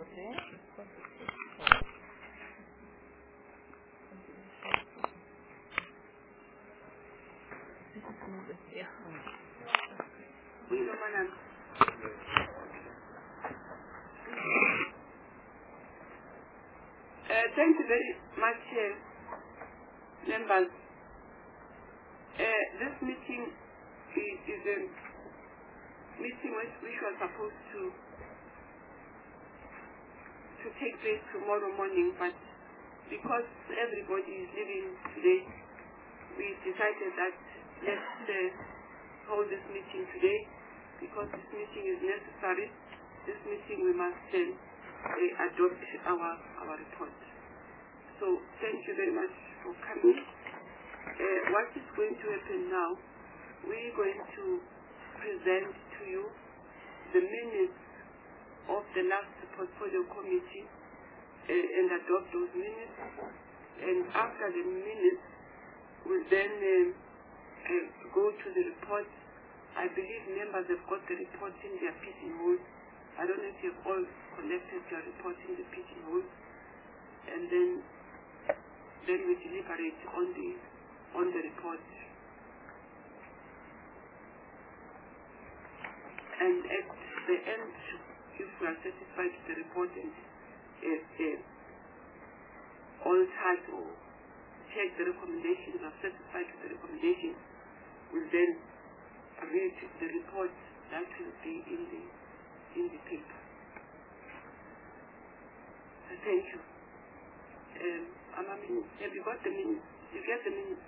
Okay. Yeah. Thank you very much, members. This meeting is a meeting which was supposed to take place tomorrow morning, but because everybody is leaving today, we decided that let's hold this meeting today because this meeting is necessary. This meeting we must adopt our report. So thank you very much for coming. What is going to happen now, we're going to present to you the minutes of the last portfolio committee and adopt those minutes. And after the minutes, we'll then go to the report. I believe members have got the report in their pigeonholes. I don't know if you've all collected your report in the pigeonholes. And then we deliberate on the report. And at the end, if we are satisfied with the report and all types or check the recommendations, are satisfied with the recommendations, we'll then read the report that will be in the paper. So thank you. Have you got the minutes? You get the minutes?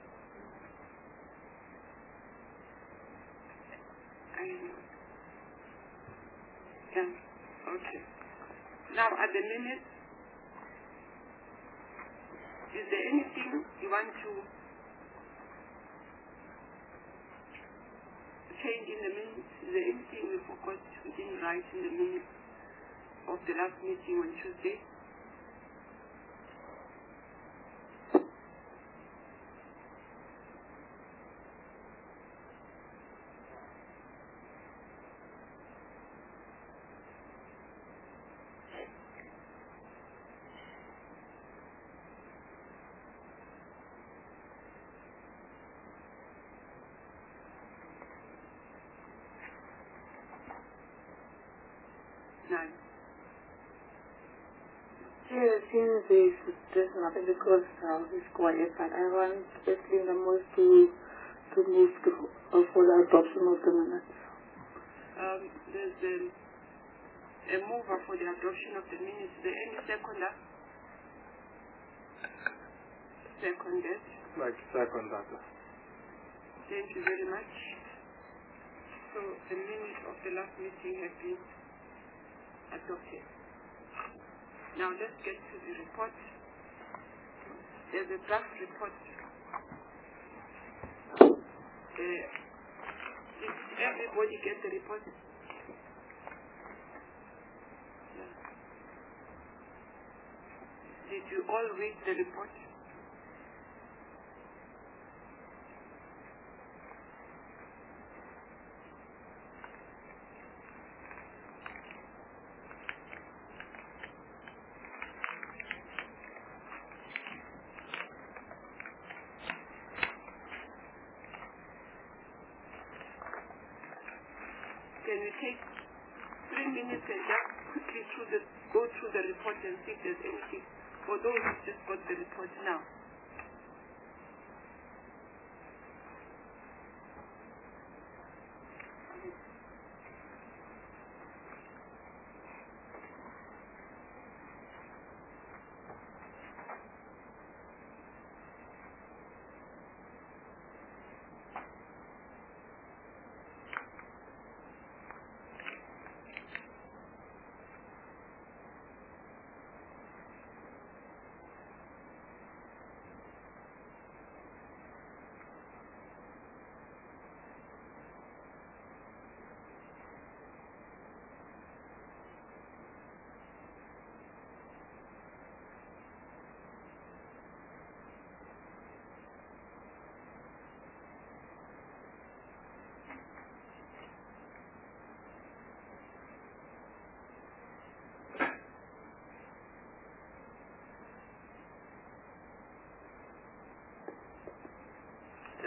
Yeah. Okay. Now at the minutes, is there anything you want to change in the minutes? Is there anything we forgot we didn't write in the minutes of the last meeting on Tuesday? None. Since there's nothing because it's quiet, but I want especially the most to move for the adoption of the minutes. There's a mover for the adoption of the minutes. Is there any seconder? Seconded. Like seconder. Thank you very much. So the minutes of the last meeting have been adopted. Now let's get to the report. There's a draft report. Did everybody get the report? Yeah. Did you all read the report? Can we take 3 minutes and just quickly go through the report and see if there's anything for those who just got the report now?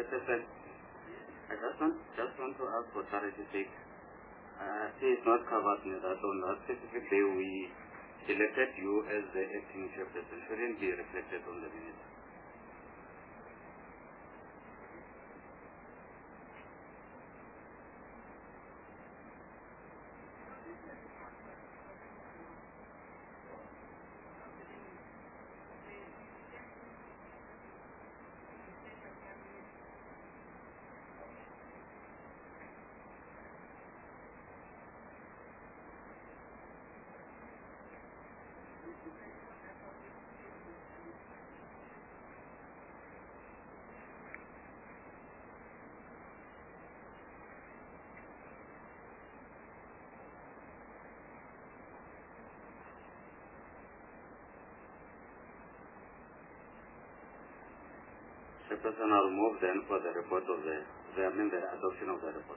Chairperson, I just want to ask for clarity's sake. He is not covered in that on that specific day we elected you as the acting chairperson. Shouldn't be reflected on the minutes. Chairperson, I'll move then for the report of the adoption of the report.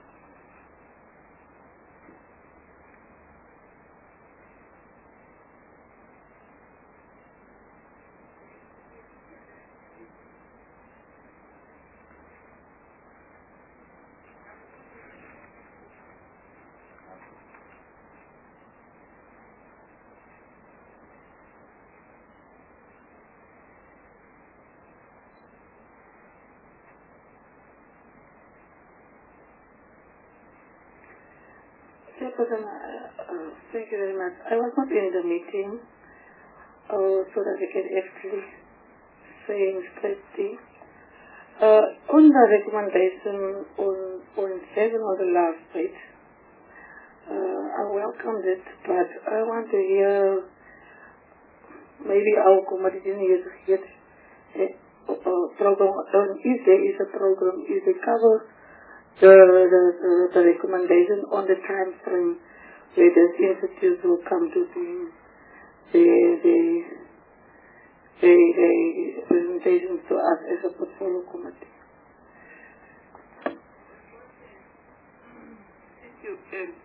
Chairperson, thank you very much. I was not in the meeting, so that I can actually say in strategy. On the recommendation on point 7 on the last page, I welcome it, but I want to hear, maybe our committee didn't yet program, if there is a program, if they cover the recommendation on the time frame where the institutes will come to the presentations to us as a portfolio committee. Thank you.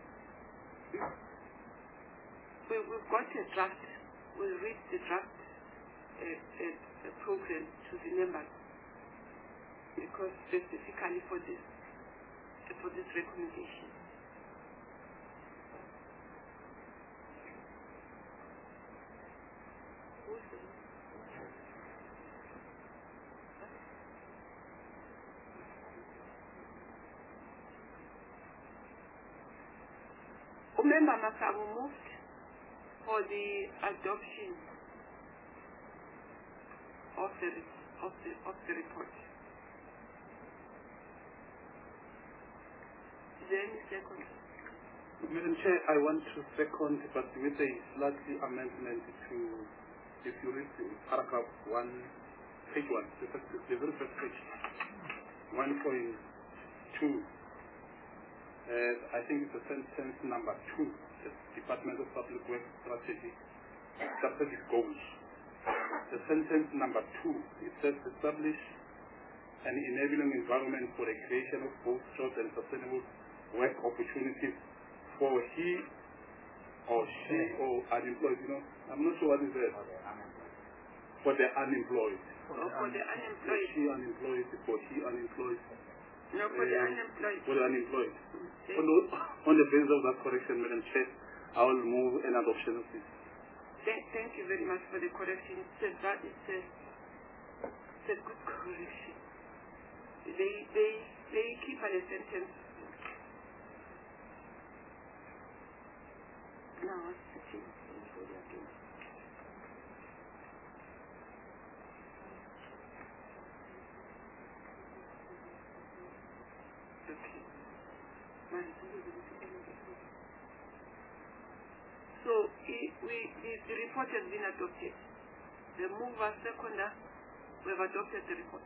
We've got a draft. We'll read the draft program to the members because specifically for this recommendation. Member Masabu moved for the adoption of the report. Second. Madam Chair, I want to second, but with a slightly amendment to, if you read paragraph 1, page 1, the very first page, 1.2. I think it's the sentence number 2, the Department of Public Works strategic goals. The sentence number 2, it says establish an enabling environment for the creation of both short and sustainable work opportunities for he or she or unemployed. I'm not sure what is that. For the unemployed. For the unemployed. She unemployed, for he unemployed. No, for the unemployed. For the unemployed. On the basis of that correction, Madam Chair, I will move an adoption of this. Thank you very much for the correction. It's a good correction. They keep on a sentence. No, what's the thing? So the report has been adopted. The mover, seconder, we have adopted the report.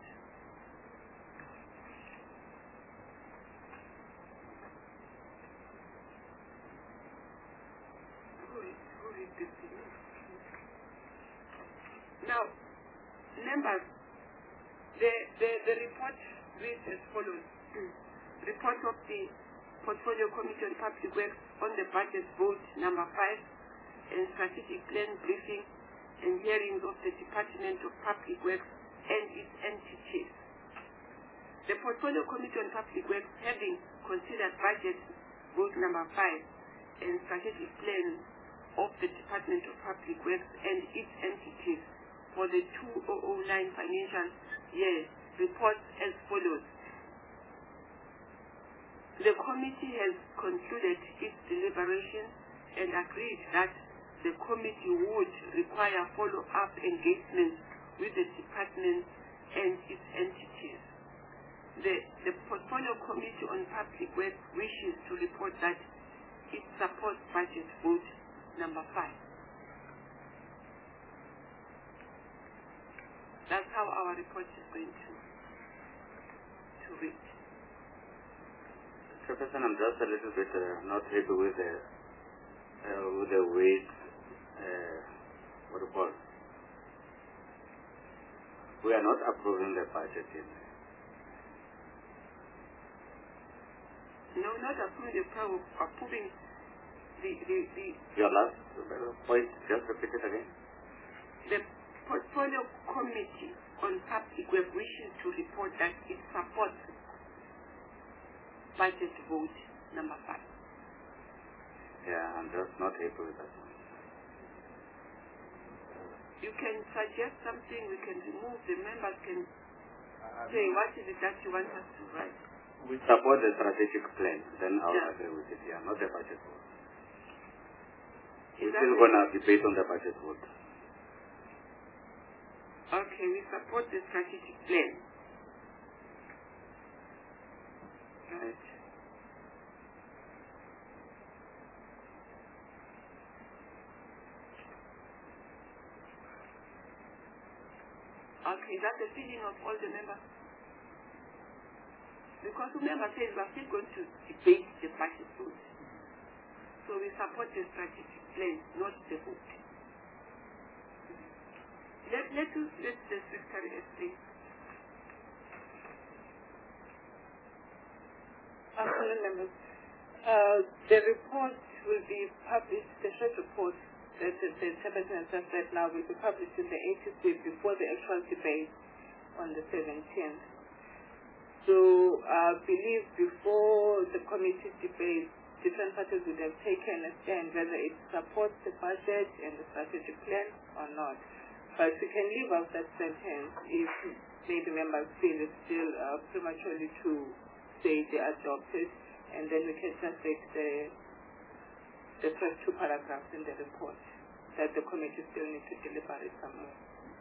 Who read this thing? Now, members, the report reads as follows. Report of the Portfolio Committee on Public Works on the budget vote number 5 and strategic plan briefing and hearings of the Department of Public Works and its entities. The Portfolio Committee on Public Works, having considered budget vote number 5 and strategic plan of the Department of Public Works and its entities for the 2009 financial year, reports as follows. The committee has concluded its deliberations and agreed that the committee would require follow-up engagement with the department and its entities. The Portfolio Committee on Public Works wishes to report that it supports budget vote number 5. That's how our report is going to read. Chairperson, I'm just a little bit not happy with the way what do you call it? We are not approving the budget in there. No, not approving approving the Your last point, just repeat it again. The Portfolio Committee on Public Works wishes to report that it supports budget vote number 5. Yeah, I'm just not happy with that one. You can suggest something, we can remove, the members can say what is it that you want us to write. We support the strategic plan, then I'll Yeah. agree with it, yeah, not the budget vote. Is We're that still going to debate on the budget vote. Okay, we support the strategic plan. Right. Okay, that's the feeling of all the members. Because the member says we are still going to debate the budget vote. So we support the strategic plan, not the vote. Let the Secretary explain. Afternoon, members. The report will be published, the short report that the Chairperson has just read now will be published in the 80th week before the actual debate on the 17th. So I believe before the committee debate, different parties would have taken a stand whether it supports the budget and the strategic plan or not. But we can leave out that sentence if maybe members feel it's still prematurely to say they adopt it, and then we can just take the first 2 paragraphs in the report that the committee still needs to deliberate some more.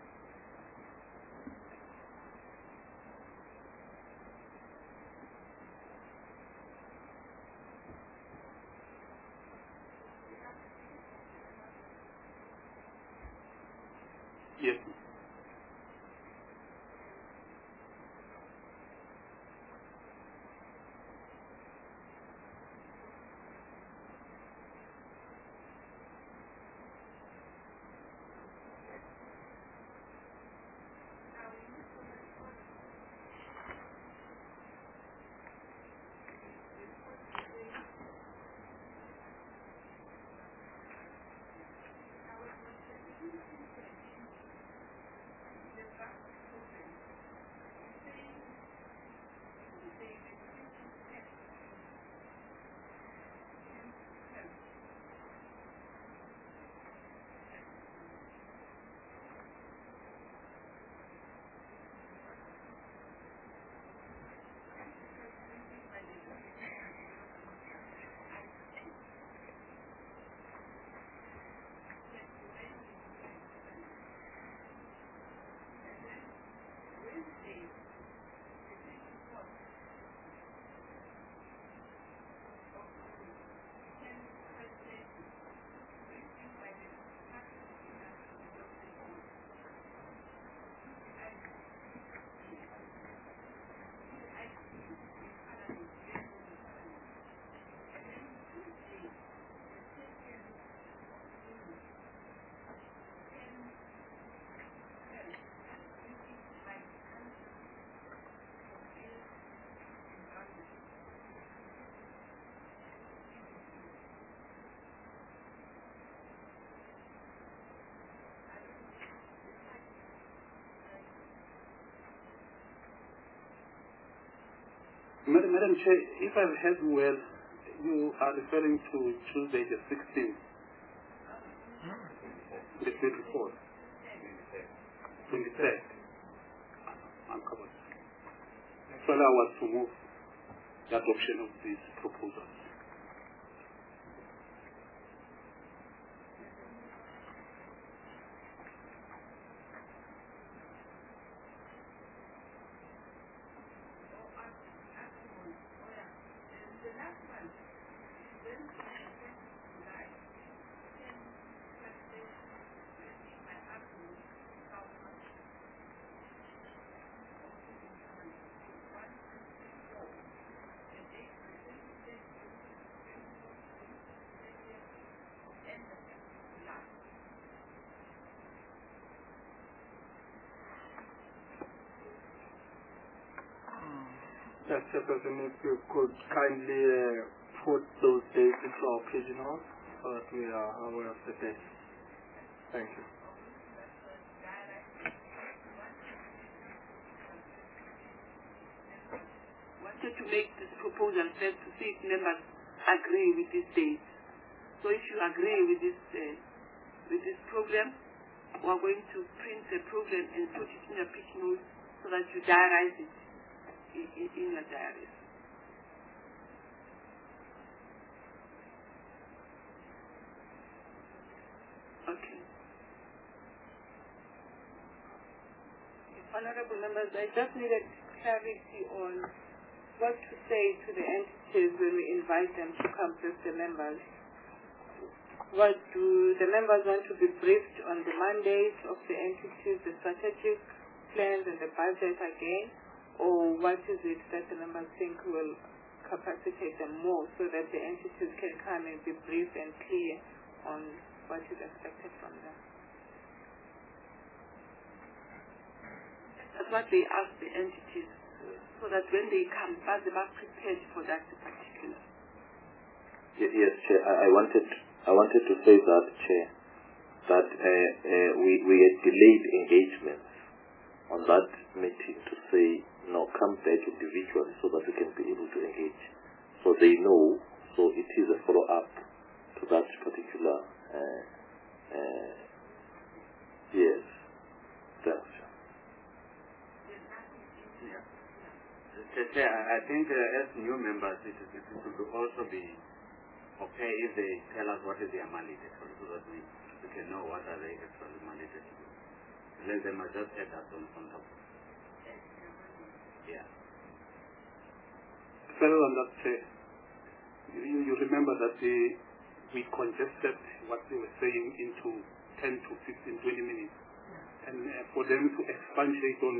Yes. Madam Chair, if I've heard well, you are referring to Tuesday the 16th. The 24th. 23rd. I'm covered. So I was to move the adoption of these proposals. Yes, Chairperson, if you could kindly put those dates into our pigeonhole so that we are aware of the dates. Thank you. Wanted to make this proposal first to see if members agree with these dates. So if you agree with this program, we are going to print the program and put it in your pigeonhole so that you diarize it in your diaries. Okay. Honorable members, I just needed clarity on what to say to the entities when we invite them to come with the members. What do the members want to be briefed on the mandate of the entities, the strategic plans and the budget again? Or what is it that the members think will capacitate them more so that the entities can come and be brief and clear on what is expected from them? That's what they ask the entities, so that when they come, they are prepared for that particular. Yes, Chair. I wanted to say that, Chair, that we had delayed engagements on that meeting to say, no, come back individually so that we can be able to engage. So they know, so it is a follow-up to that particular, yes, thanks. Yeah. I think as new members, it would also be okay if they tell us what is their mandate, so that we can know what are they actually mandated to do. And then they might just add that on top. Yeah. Further on that, you remember that we congested what they were saying into 10 to 15, 20 minutes. And for them to expatiate on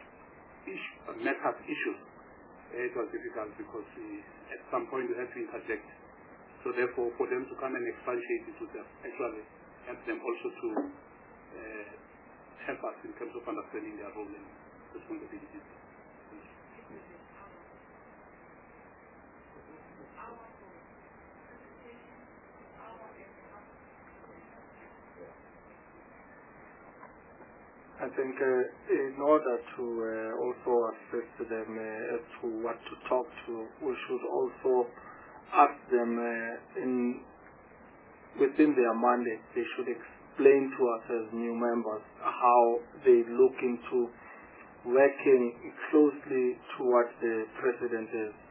issues, it was difficult because at some point we had to interject. So therefore, for them to come and expatiate it would actually help them also to help us in terms of understanding their role and responsibilities. I think in order to also assist them as to what to talk to, we should also ask them within their mandate, they should explain to us as new members how they look into working closely to what the President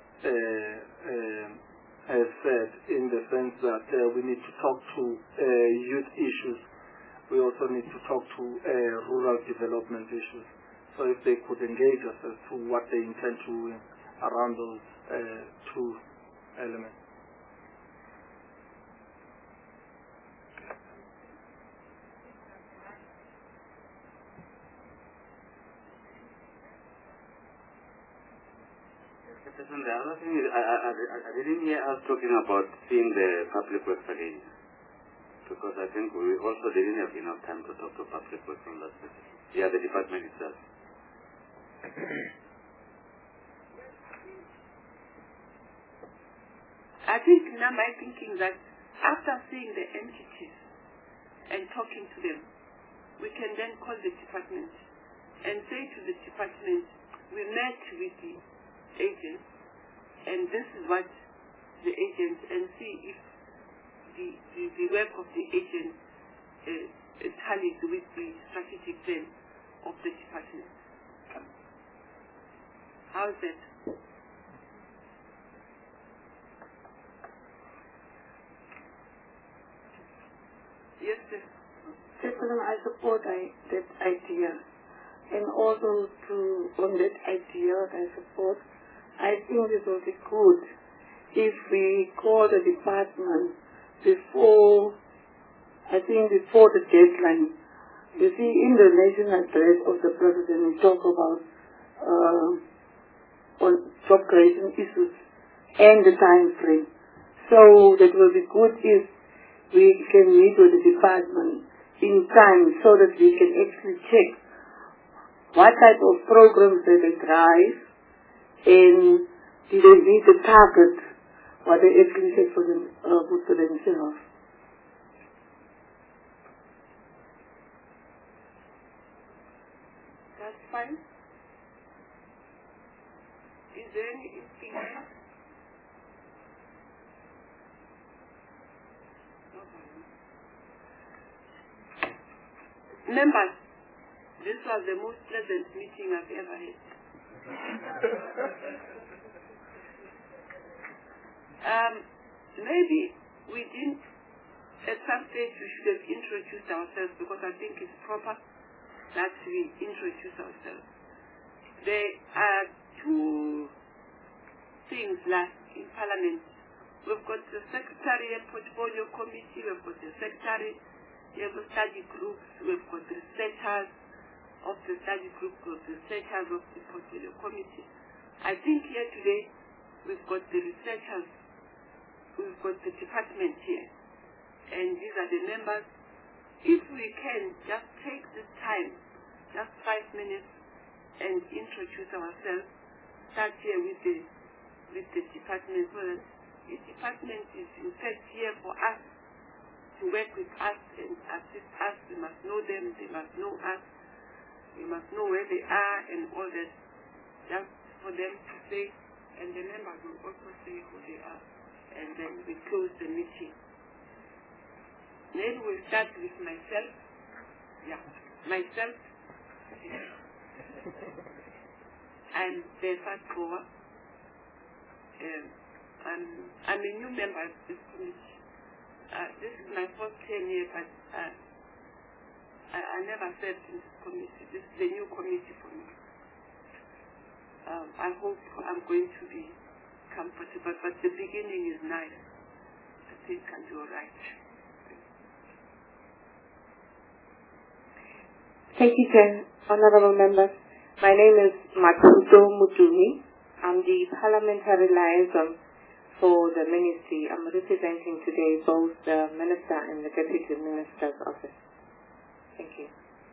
has said, in the sense that we need to talk to youth issues. We also need to talk to rural development issues. So if they could engage us as to what they intend to do around those two elements. The other thing is, I didn't hear us talking about seeing the public works again, because I think we also didn't have enough time to talk to public works on that. Yeah, the department itself. I think now my thinking that after seeing the entities and talking to them, we can then call the department and say to the department, we met with the agents and this is what the agents, and see if the work of the agents tallies with the strategic plan of the department. How is that? Yes, sir. Chairperson, I support that idea. And also on that idea I support, I think it will be good if we call the department before the deadline. You see, in the national address of the President, we talk about on job creation issues and the time frame. So that will be good if we can meet with the department in time so that we can actually check what type of programs that they drive and do they meet the target, what they actually set for themselves. That's fine. Is there anything else? Members, this was the most pleasant meeting I've ever had. Maybe we didn't, at some stage we should have introduced ourselves, because I think it's proper that we introduce ourselves. There are two things left in Parliament. We've got the Secretary and Portfolio Committee, we've got the Secretary, we have the study groups, we've got the researchers of the study group, we've got the researchers of the Portfolio Committee. I think here today we've got the researchers, we've got the department here, and these are the members. If we can just take this time, just 5 minutes, and introduce ourselves, start here with the department, so that the department is in fact here for us, to work with us and assist us. We must know them, they must know us, we must know where they are and all that, just for them to say, and the members will also say who they are, and then we close the meeting. Then we'll start with myself. Yeah, myself. I'm the first goer. I'm a new member of this committee. This is my first 10 years, but I never served in this committee. This is a new committee for me. I hope I'm going to be comfortable, but the beginning is nice. I think I'll do all right. Thank you, Chair. Honorable members, my name is Matuto Mutumi. I'm the Parliamentary Liaison for the Ministry. I'm representing today both the Minister and the Deputy Minister's office. Thank you.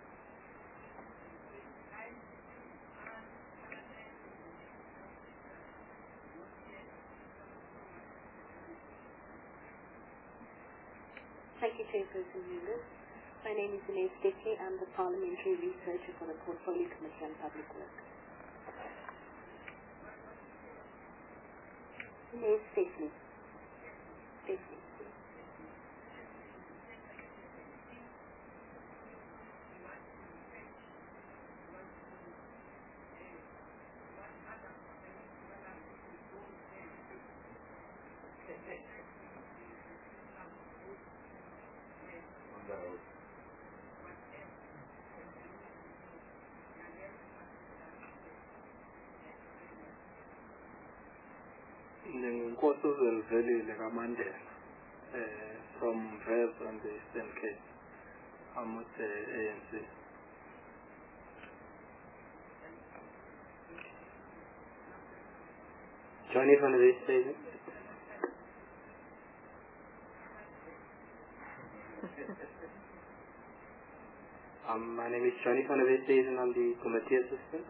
Thank you, Chairperson Yunus. My name is Inez Deke. I'm the Parliamentary Researcher for the Portfolio Committee on Public Work. Inez Deke. Nginkosi uZwelivelile kaMandela from Vez on the Eastern Cape. I'm with the ANC. Johnny van der Westhuizen. My name is Johnny van der Westhuizen. I'm the committee assistant.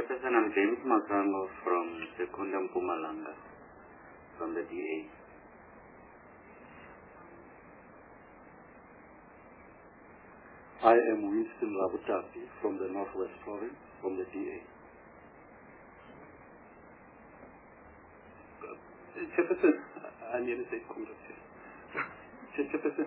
Chairperson, I'm James Makano from Secunda Mpumalanga, from the DA. I am Winston Labutati from the Northwest Province, from the DA. Chairperson, I nearly said Congress. Chairperson,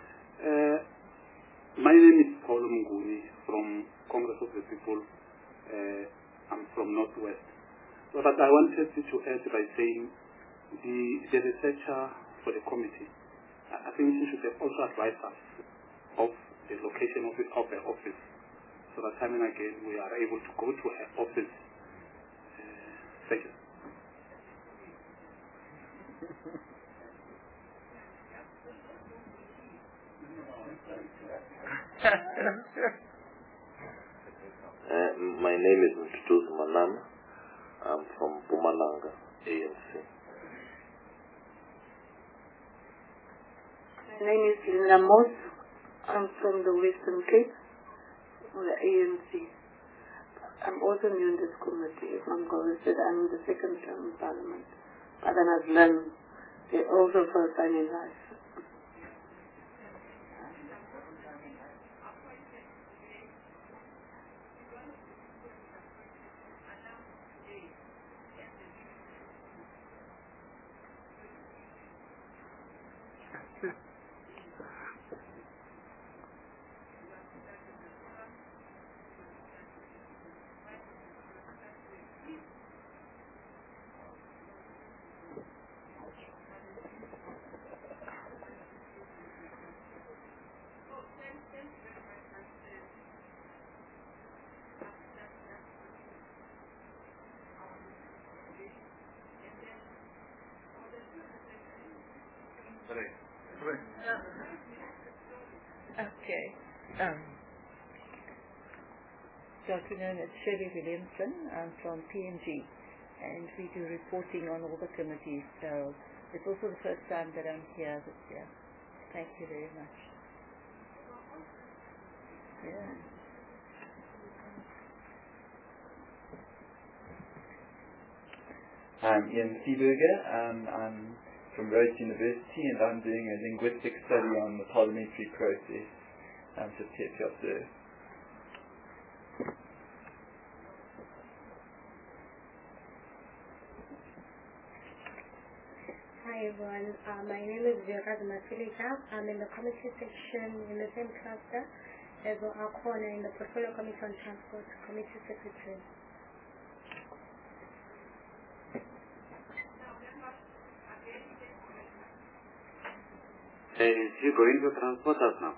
my name is Paul Mnguni from Congress of the People. I'm from Northwest. So but I wanted to add by saying the researcher for the committee, I think she should have also advised us of the location of her office, so that time and again we are able to go to her office. Thank you. My name is Mtutuzi Manana. I'm from Mpumalanga, ANC. My name is Linda Moss. I'm from the Western Cape, the ANC. I'm also new in this committee. If I'm going to say that I'm in the second term in Parliament. But then I've learned it's also first time in life. Okay. Good afternoon, it's Shirley Williamson. I'm from PNG, and we do reporting on all the committees, so it's also the first time that I'm here this year. Thank you very much. Yeah. I'm Ian Seeberger. I'm from Rhodes University, and I'm doing a linguistic study on the parliamentary process. I'm just here to observe. Hi everyone, my name is Virad Masilika. I'm in the committee section in the same cluster as our corner in the Portfolio Committee on Transport, Committee Secretary. Is she going to transport us now?